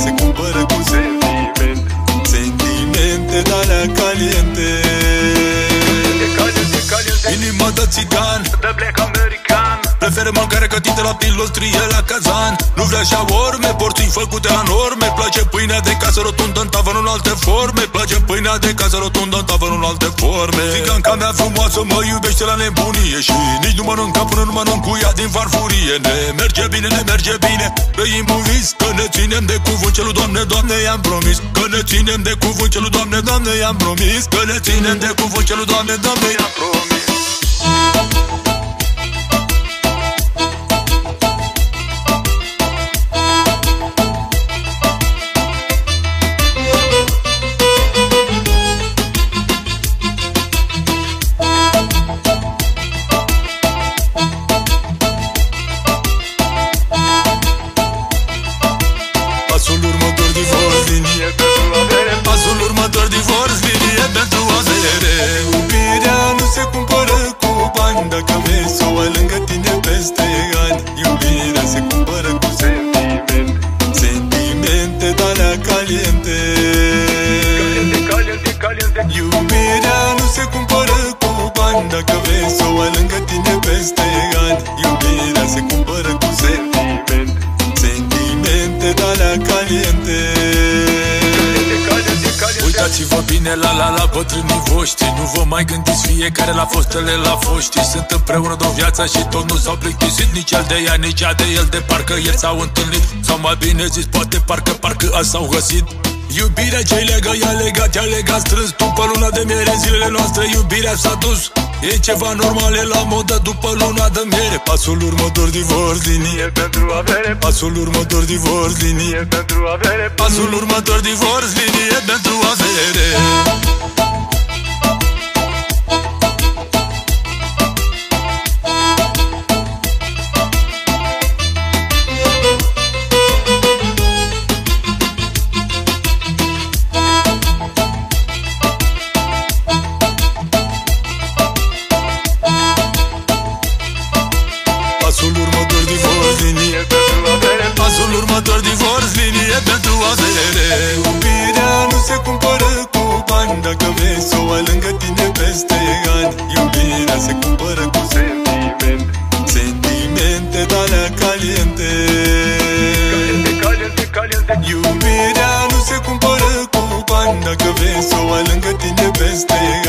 se cumpără cu sentimente. Sentimente de-alea caliente. Inima de țigan, de black american. preferă mâncare gătită la pilostrie la cazan. Nu vrea șaorme, porții făcute la norme. Place pâinea de casă rotundă în tavă, în alte forme. Place pâinea de casă rotundă în tavă, în alte forme. Țiganca mea frumoasă mă iubește la nebunie și nici nu mănânca până nu mănânc cu ea din farfurie. Ne merge bine, ne merge bine. Trăim un vis, că ne ținem de cuvânt ce lui Doamne, Doamne i-am promis. Că ne ținem de cuvânt ce lui Doamne, Doamne i-am promis. Că ne ținem de cuvânt ce lui Doamne, Doamne i-am promis. Pasul următor divorț, linie pentru avere. Pasul următor divorț, linie pentru avere. Iubirea nu se cumpără cu bani. Dacă vrei să o ai lângă tine peste ani. Iubirea se cumpără cu sentimente. Sentimente de-alea caliente. Iubirea nu se cumpără cu bani. Dacă vrei să o ai lângă tine peste ani. Iubirea se cumpără cu sentimente. Sentimente de-alea caliente. Uitați-vă bine la bătrânii voștri. Nu vă mai gândiți fiecare la fostele la foști. Sunt împreună de-o viață și tot nu s-au plictisit. Nici el de ea, nici ea de el. De parcă ieri s-au întâlnit. Sau mai bine zis, poate parcă azi s-au găsit. Iubirea ce-i legă, i-a legat, i-a legat strâns. După luna de miere, zilele noastre, iubirea s-a dus. E ceva normal, e la modă după luna de miere. Pasul următor divorț, linie pentru avere. Pasul următor divorț, linie pentru avere. Pasul următor divorț, linie pentru avere. Pasul următor divorț, linie pentru avere. Pasul următor divorț, linie pentru avere. Iubirea nu se cumpără cu bani. Dacă vrei să o ai lângă tine peste ani. Iubirea se cumpără cu sentimente. Sentimente de-alea caliente. Iubirea nu se cumpără cu bani. Dacă vrei să o ai lângă tine peste